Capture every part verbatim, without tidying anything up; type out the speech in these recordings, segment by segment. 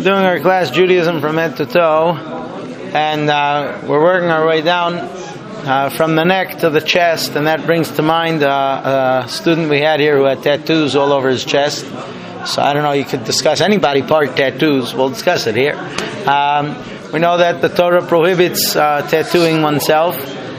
doing our class Judaism from head to toe, and uh, we're working our way down uh, from the neck to the chest, and that brings to mind uh, a student we had here who had tattoos all over his chest. So I don't know, you could discuss any body part tattoos, we'll discuss it here. Um, we know that the Torah prohibits uh, tattooing oneself,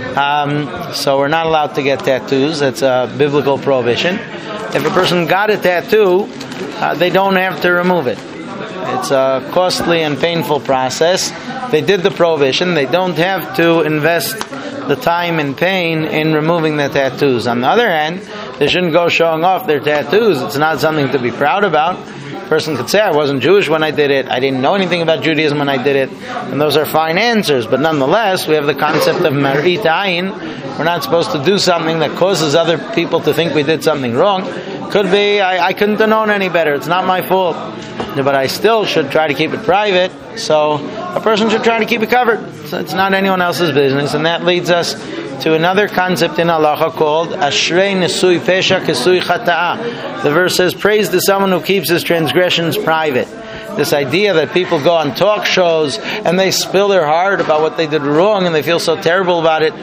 um, so we're not allowed to get tattoos. That's a biblical prohibition. If a person got a tattoo, uh, they don't have to remove it. It's a costly and painful process. They did the prohibition. They don't have to invest the time and pain in removing the tattoos. On the other hand, they shouldn't go showing off their tattoos. It's not something to be proud about. A person could say, I wasn't Jewish when I did it. I didn't know anything about Judaism when I did it. And those are fine answers. But nonetheless, we have the concept of marit ayin. We're not supposed to do something that causes other people to think we did something wrong. Could be, I, I couldn't have known any better. It's not my fault. But I still should try to keep it private. So a person should try to keep it covered. So it's not anyone else's business. And that leads us to another concept in halacha called Ashrei Nesui Pesha Kesui Chata'a. The verse says, praise to someone who keeps his transgressions private. This idea that people go on talk shows and they spill their heart about what they did wrong and they feel so terrible about it.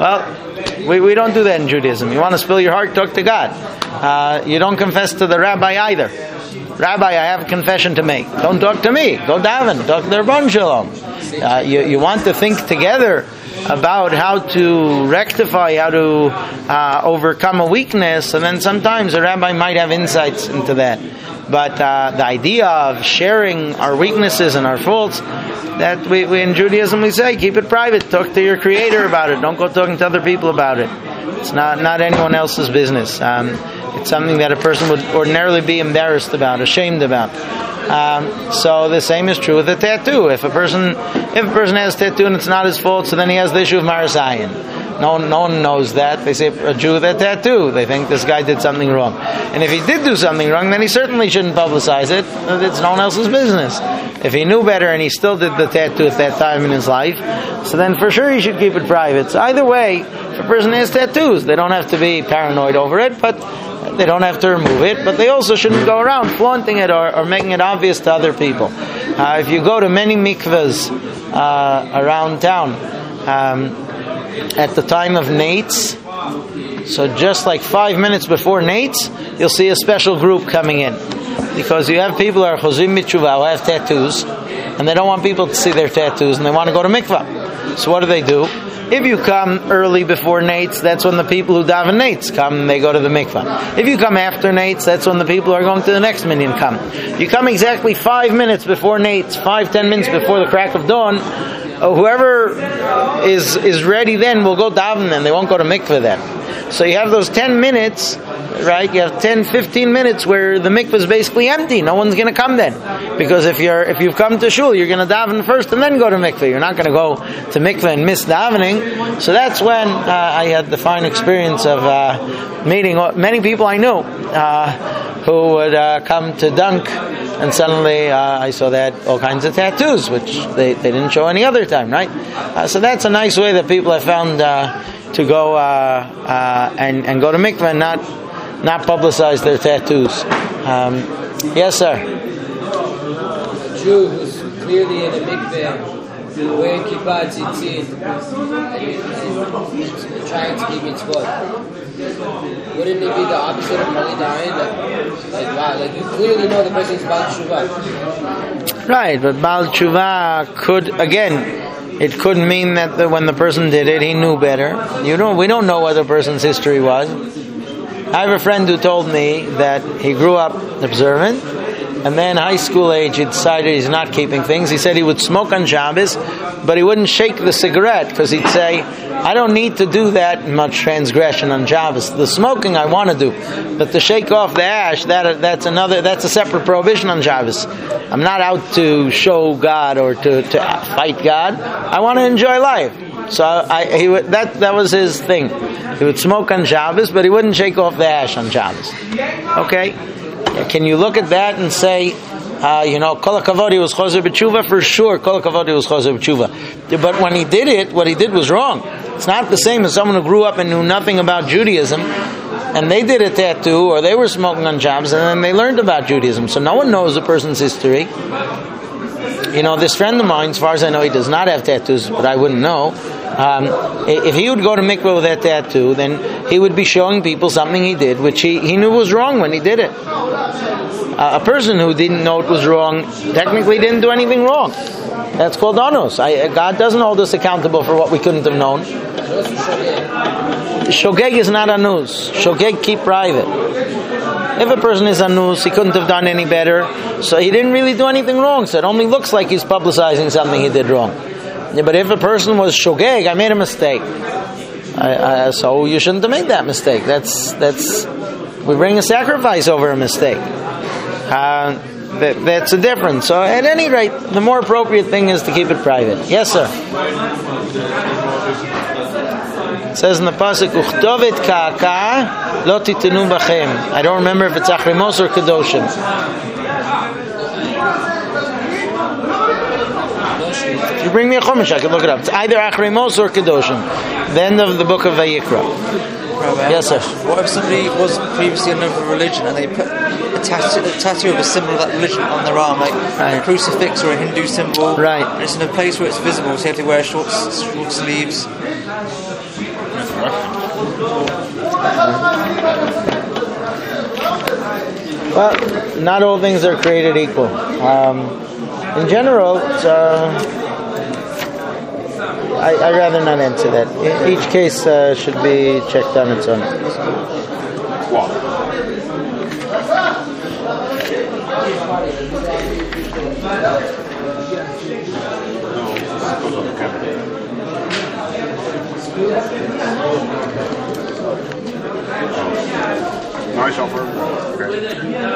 Well, we, we don't do that in Judaism. You want to spill your heart, talk to God. Uh, you don't confess to the rabbi either. Rabbi, I have a confession to make. Don't talk to me. Go daven. Talk to the Rabban Shalom. Uh, you, you want to think together about how to rectify, how to uh, overcome a weakness, and then sometimes a rabbi might have insights into that. But uh, the idea of sharing our weaknesses and our faults, that we, we in Judaism we say, keep it private. Talk to your Creator about it. Don't go talking to other people about it. It's not, not anyone else's business. Um, it's something that a person would ordinarily be embarrassed about, ashamed about. Um, so the same is true with a tattoo. If a person, if a person has a tattoo and it's not his fault, so then he has the issue of maris ayin. No one, no one knows that. They say a Jew with a tattoo. They think this guy did something wrong. And if he did do something wrong, then he certainly shouldn't publicize it. It's no one else's business. If he knew better and he still did the tattoo at that time in his life, so then for sure he should keep it private. So either way, if a person has tattoos, they don't have to be paranoid over it, but they don't have to remove it, but they also shouldn't go around flaunting it or, or making it obvious to other people. Uh, if you go to many mikvahs uh, around town, um, at the time of Nates, so just like five minutes before Nates, you'll see a special group coming in. Because you have people who are chozim b'tshuva, who have tattoos, and they don't want people to see their tattoos, and they want to go to mikvah. So what do they do? If you come early before Nates, that's when the people who daven Nates come and they go to the mikvah. If you come after Nates, that's when the people who are going to the next minyan come. You come exactly five minutes before Nates, five, ten minutes before the crack of dawn, uh, whoever is is ready then will go daven then. They won't go to mikvah then. So you have those ten minutes, right? You have ten, fifteen minutes where the mikvah is basically empty. No one's going to come then. Because if you're if you've come to shul, you're going to daven first and then go to mikvah. You're not going to go to mikvah and miss davening. So that's when uh, I had the fine experience of uh, meeting many people I knew uh, who would uh, come to dunk, and suddenly uh, I saw they had all kinds of tattoos, which they, they didn't show any other time, right? Uh, so that's a nice way that people have found uh, to go uh, uh, and, and go to mikvah and not not publicize their tattoos. Um, yes, sir. A Jew who's clearly in a mikveh, wearing kippah tzitzit, and trying to keep mitzvot. Wouldn't it be the opposite of marit ayin? Like, like, wow, like you clearly know the person's Baal Tshuva. Right, but Baal Tshuva could, again, it could mean that the, when the person did it, he knew better. You don't, we don't know what the person's history was. I have a friend who told me that he grew up observant, and then high school age he decided he's not keeping things. He said he would smoke on Shabbos, but he wouldn't shake the cigarette because he'd say, I don't need to do that much transgression on Shabbos. The smoking I want to do, but to shake off the ash, that that's another, that's a separate prohibition on Shabbos. I'm not out to show God or to, to fight God. I want to enjoy life. So I, he would, that that was his thing. He would smoke on Shabbos, but he wouldn't shake off the ash on Shabbos. Okay? Can you look at that and say, uh, you know, Kol HaKavod was Chozer B'Tshuva? For sure, Kol HaKavod was Chozer B'Tshuva. But when he did it, what he did was wrong. It's not the same as someone who grew up and knew nothing about Judaism, and they did a tattoo, or they were smoking on Shabbos, and then they learned about Judaism. So no one knows a person's history. you know, this friend of mine, as far as I know, he does not have tattoos, but I wouldn't know. Um, if he would go to mikveh with that tattoo, then he would be showing people something he did, which he, he knew was wrong when he did it. Uh, a person who didn't know it was wrong technically didn't do anything wrong. That's called onus. I, God doesn't hold us accountable for what we couldn't have known. Shogeg is not anus. Shogeg keep private. If a person is anus, he couldn't have done any better, so he didn't really do anything wrong, so it only looks like he's publicizing something he did wrong. Yeah, but if a person was shogeg, I made a mistake, I, I, so you shouldn't have made that mistake. That's that's we bring a sacrifice over a mistake. Uh, that, that's a difference. So at any rate, the more appropriate thing is to keep it private. Yes, sir. It says in the pasuk, "Uchtovet ka'aka lo titenu bachem." I don't remember if it's Achremos or Kedoshim. If you bring me a chumash, I can look it up. It's either Achremos or Kedoshim. The end of the book of Vayikra. Rabbi, Yes, sir. What if somebody was previously another religion and they put a tattoo, a tattoo of a symbol of that religion on their arm, like Right. a crucifix or a Hindu symbol? Right. And it's in a place where it's visible, so you have to wear short, short sleeves. Well, not all things are created equal. Um, in general, it's, uh, I, I'd rather not answer that. E- each case uh, should be checked on its own. Nice offer. Okay.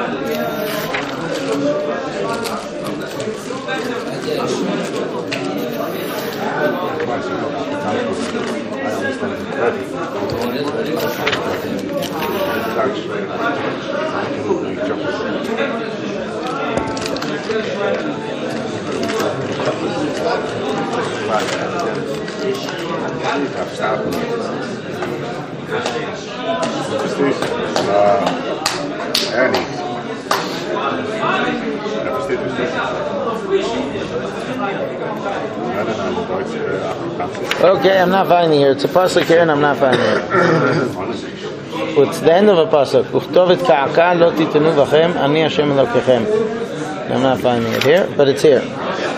Okay, I'm not finding here. It's a pasuk here, and I'm not finding it. It's the end of a pasuk. Uchtovet ka'aka lo titenu vachem, ani Hashem Elokechem. I'm not finding it here, but it's here.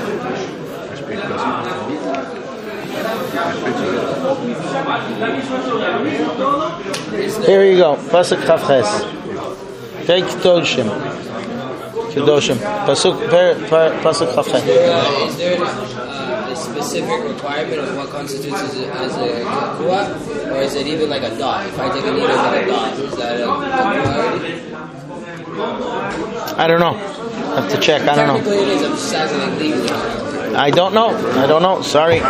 Here you go. Pasuk Chavches. Take Kedoshim. Kedoshim. Pasuk Pasuk Chavches. Is there uh, a specific requirement of what constitutes as a, as a kua, or is it even like a dot? If I take a needle like a dot, is that a kua? I don't know. I have to check. I don't know. Technically, it is. I'm just asking like legally. I don't know. I don't know. Sorry.